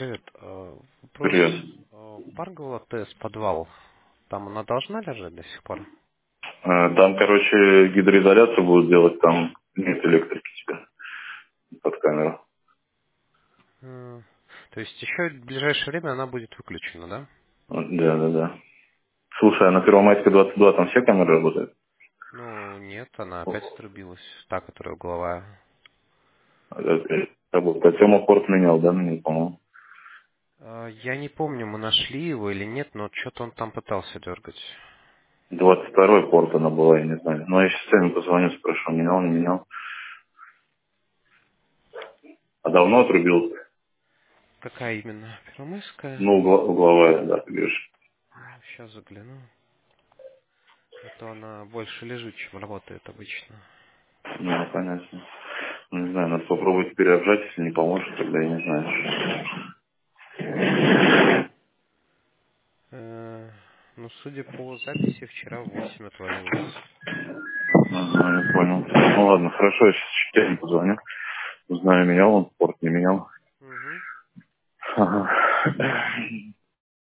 Привет. Вопрос. Привет. Паргала ТС подвал. Там она должна лежать до сих пор? Там, короче, гидроизоляцию будут делать, там нет электрики тебя под камеру. М, То есть еще в ближайшее время она будет выключена, да? Вот, да, да, да. Слушай, а на Первомайской 22 там все камеры работают? Ну, нет, она опять отрубилась. Та, которая угловая. Работает. А Тёма порт менял, да, на ней, по-моему? Я не помню, мы нашли его или нет, но что-то он там пытался дергать. 22-й порт она была, я не знаю. Ну, я сейчас Теме позвоню, спрошу, менял, не менял. А давно отрубился? Какая именно? Первомайская? Ну, угловая, да, ты говоришь. Сейчас загляну. А то она больше лежит, чем работает обычно. Ну, понятно. Ну, не знаю, надо попробовать переобжать, если не поможет, тогда я не знаю. Ну, судя по записи, вчера в 8 отвалилась. Ага, я понял. Ну ладно, хорошо, я сейчас Теме позвоню. Узнаю, менял он порт, не менял. Угу. Ага.